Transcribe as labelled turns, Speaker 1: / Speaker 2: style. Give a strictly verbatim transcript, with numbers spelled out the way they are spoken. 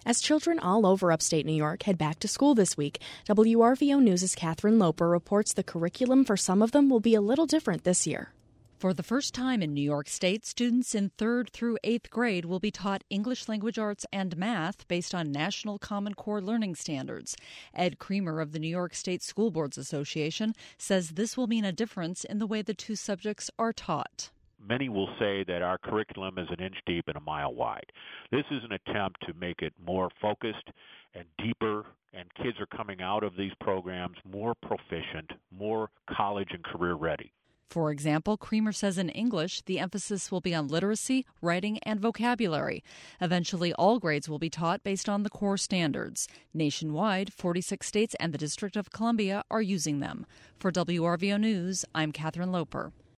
Speaker 1: As children all over upstate New York head back to school this week, W R V O News' Catherine Loper reports the curriculum for some of them will be a little different this year.
Speaker 2: For the first time in New York State, students in third through eighth grade will be taught English language arts and math based on National Common Core learning standards. Ed Creamer of the New York State School Boards Association says this will mean a difference in the way the two subjects are taught.
Speaker 3: Many will say that our curriculum is an inch deep and a mile wide. This is an attempt to make it more focused and deeper, and kids are coming out of these programs more proficient, more college and career ready.
Speaker 2: For example, Creamer says in English, the emphasis will be on literacy, writing, and vocabulary. Eventually, all grades will be taught based on the core standards. Nationwide, forty-six states and the District of Columbia are using them. For W R V O News, I'm Catherine Loper.